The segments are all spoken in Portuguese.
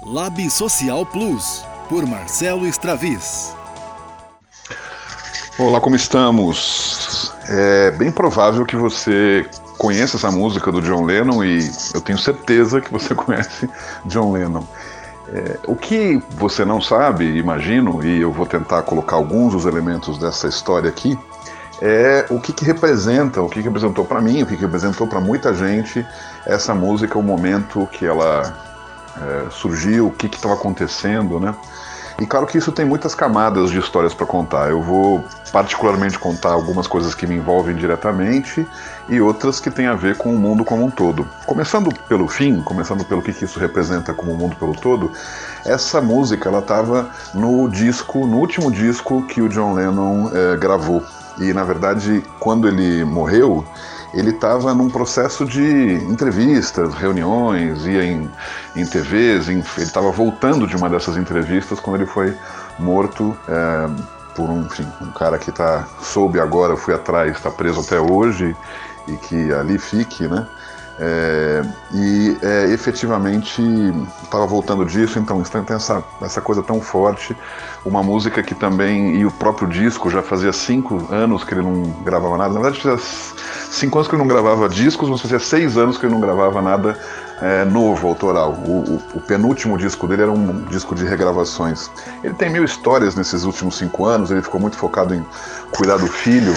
Lab Social Plus, por Marcelo Straviz. Olá, como estamos? É bem provável que você conheça essa música do John Lennon e eu tenho certeza que você conhece John Lennon. O que você não sabe, imagino, e eu vou tentar colocar alguns dos elementos dessa história aqui, é o que representa, o que representou para mim, o que representou para muita gente essa música, o momento que ela surgiu, o que estava acontecendo, né? E claro que isso tem muitas camadas de histórias para contar. Eu vou particularmente contar algumas coisas que me envolvem diretamente e outras que têm a ver com o mundo como um todo. Começando pelo fim, começando pelo que isso representa como o mundo pelo todo, essa música ela estava no último disco que o John Lennon gravou. E na verdade, quando ele morreu, ele estava num processo de entrevistas, reuniões, ia em TVs, ele estava voltando de uma dessas entrevistas quando ele foi morto por um cara que soube agora, fui atrás, está preso até hoje e que ali fique, né? Efetivamente estava voltando disso, então tem essa coisa tão forte, uma música que também, e o próprio disco já fazia 5 anos que ele não gravava nada, na verdade fazia 5 anos que ele não gravava discos, mas fazia 6 anos que ele não gravava nada novo, autoral. O penúltimo disco dele era um disco de regravações. Ele tem 1000 histórias nesses últimos 5 anos, ele ficou muito focado em cuidar do filho,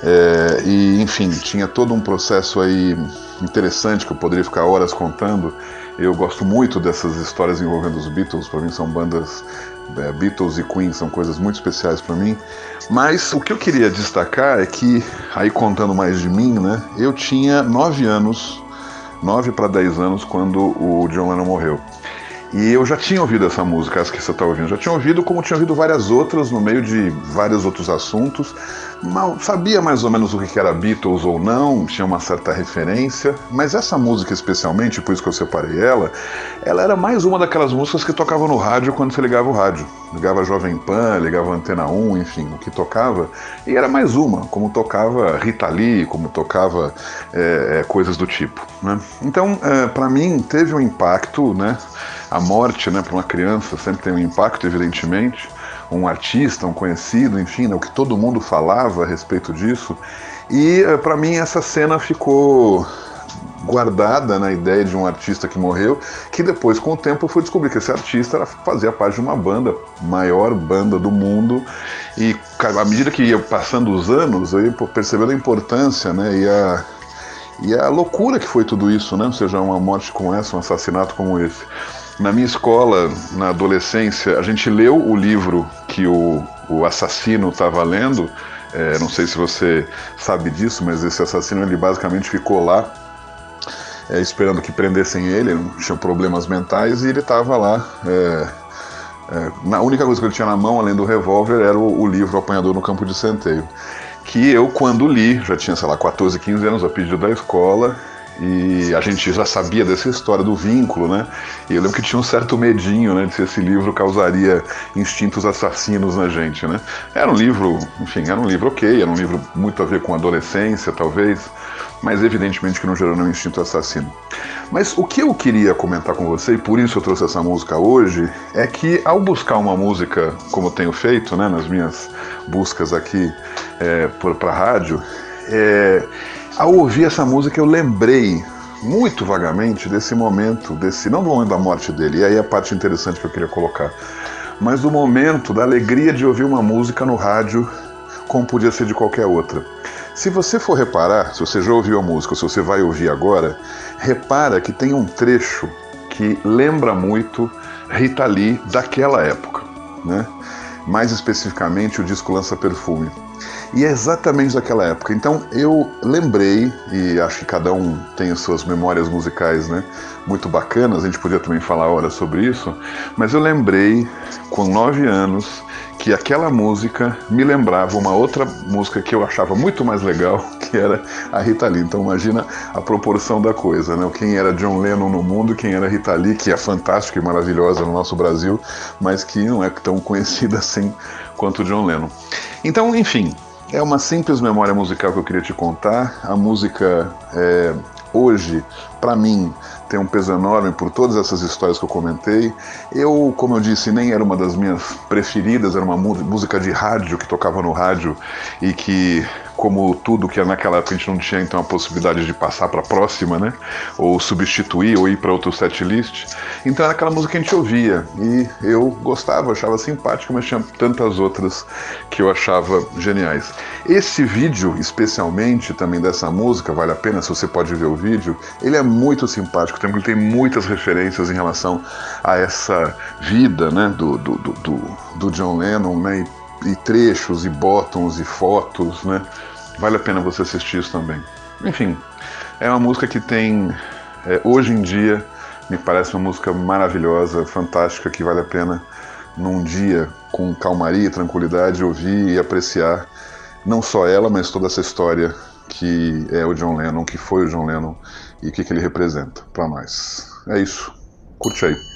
e enfim, tinha todo um processo aí interessante que eu poderia ficar horas contando. Eu gosto muito dessas histórias envolvendo os Beatles, para mim são bandas, Beatles e Queen são coisas muito especiais para mim. Mas o que eu queria destacar é que, aí contando mais de mim, né, eu tinha 9 para 10 anos quando o John Lennon morreu. E eu já tinha ouvido essa música, essa que você está ouvindo. Já tinha ouvido, como tinha ouvido várias outras no meio de vários outros assuntos. Sabia mais ou menos o que era Beatles ou não, tinha uma certa referência. Mas essa música especialmente, por isso que eu separei ela era mais uma daquelas músicas que tocavam no rádio quando você ligava o rádio. Ligava Jovem Pan, ligava Antena 1, enfim, o que tocava. E era mais uma, como tocava Rita Lee, como tocava coisas do tipo, né? Então, para mim, teve um impacto, né? A morte, né, para uma criança sempre tem um impacto, evidentemente. Um artista, um conhecido, enfim, né, o que todo mundo falava a respeito disso. E para mim essa cena ficou guardada na ideia de um artista que morreu, que depois com o tempo eu fui descobrir que esse artista fazia parte de uma banda, maior banda do mundo, e à medida que ia passando os anos, eu ia percebendo a importância, né, e a loucura que foi tudo isso, né, ou seja, uma morte como essa, um assassinato como esse. Na minha escola, na adolescência, a gente leu o livro que o assassino estava lendo. Não sei se você sabe disso, mas esse assassino ele basicamente ficou lá esperando que prendessem ele, tinha problemas mentais, e ele estava lá. A única coisa que ele tinha na mão, além do revólver, era o livro Apanhador no Campo de Centeio. Que eu, quando li, já tinha, 14, 15 anos, a pedido da escola. E a gente já sabia dessa história do vínculo, né? E eu lembro que tinha um certo medinho, né, de se esse livro causaria instintos assassinos na gente, né? Era um livro, enfim, ok, era um livro muito a ver com adolescência, talvez, mas evidentemente que não gerou nenhum instinto assassino. Mas o que eu queria comentar com você, e por isso eu trouxe essa música hoje, é que ao buscar uma música, como eu tenho feito, né, nas minhas buscas aqui para a rádio, ao ouvir essa música eu lembrei muito vagamente desse momento, não do momento da morte dele, e aí é a parte interessante que eu queria colocar, mas do momento da alegria de ouvir uma música no rádio como podia ser de qualquer outra. Se você for reparar, se você já ouviu a música ou se você vai ouvir agora, repara que tem um trecho que lembra muito Rita Lee daquela época, né? Mais especificamente o disco Lança Perfume. E é exatamente daquela época. Então eu lembrei, e acho que cada um tem as suas memórias musicais, né, muito bacanas, a gente podia também falar horas sobre isso, mas eu lembrei, com 9 anos, que aquela música me lembrava uma outra música que eu achava muito mais legal, que era a Rita Lee. Então imagina a proporção da coisa, né? Quem era John Lennon no mundo e quem era Rita Lee, que é fantástica e maravilhosa no nosso Brasil, mas que não é tão conhecida assim quanto John Lennon. Então, enfim, é uma simples memória musical que eu queria te contar. A música hoje, para mim, tem um peso enorme por todas essas histórias que eu comentei. Eu, como eu disse, nem era uma das minhas preferidas, era uma música de rádio que tocava no rádio e que, como tudo que naquela época a gente não tinha então a possibilidade de passar para a próxima, né? Ou substituir ou ir para outro setlist. Então era aquela música que a gente ouvia e eu gostava, achava simpática, mas tinha tantas outras que eu achava geniais. Esse vídeo, especialmente também dessa música, vale a pena se você pode ver o vídeo, ele é muito simpático, ele tem muitas referências em relação a essa vida, né, do John Lennon, né, e trechos, e bottoms, e fotos, né, vale a pena você assistir isso também. Enfim, é uma música que tem, hoje em dia, me parece uma música maravilhosa, fantástica, que vale a pena, num dia com calmaria e tranquilidade, ouvir e apreciar, não só ela, mas toda essa história que é o John Lennon, que foi o John Lennon e o que ele representa para nós. É isso. Curte aí.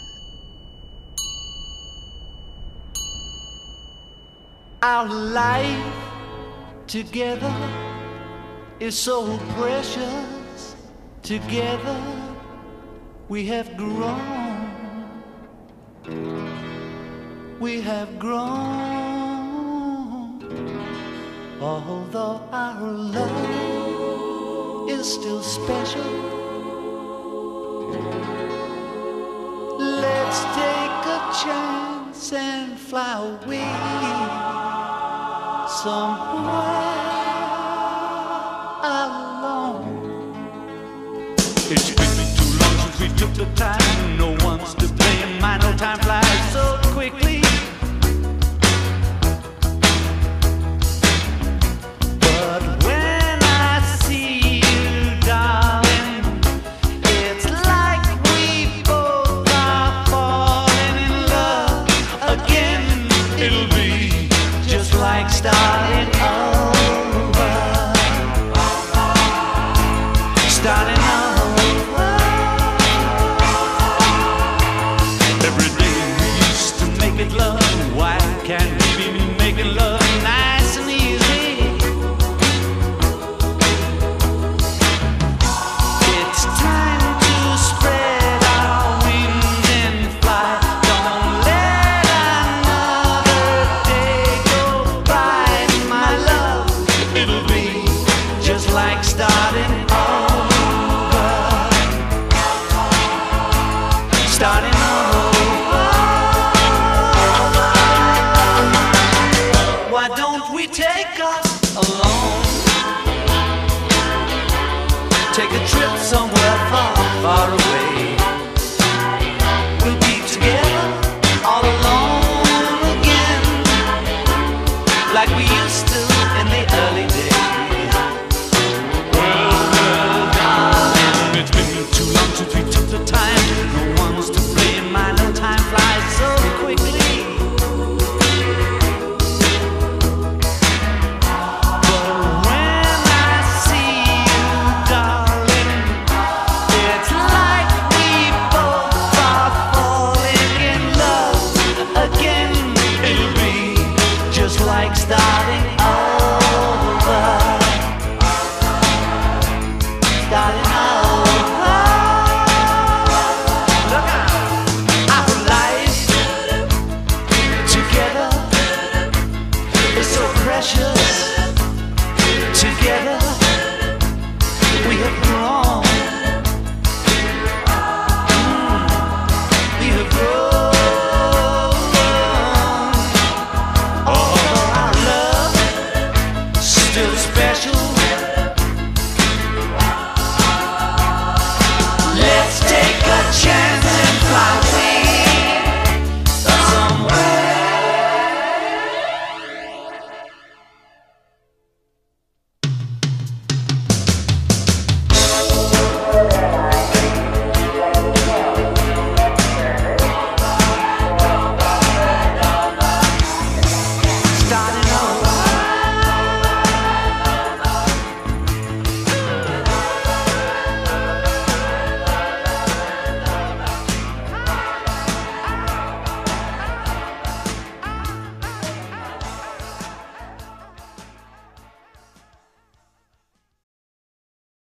Our life together is so precious. Together we have grown. We have grown. Although our love is still special, let's take a chance and fly away somewhere alone. It's been too long since we took the time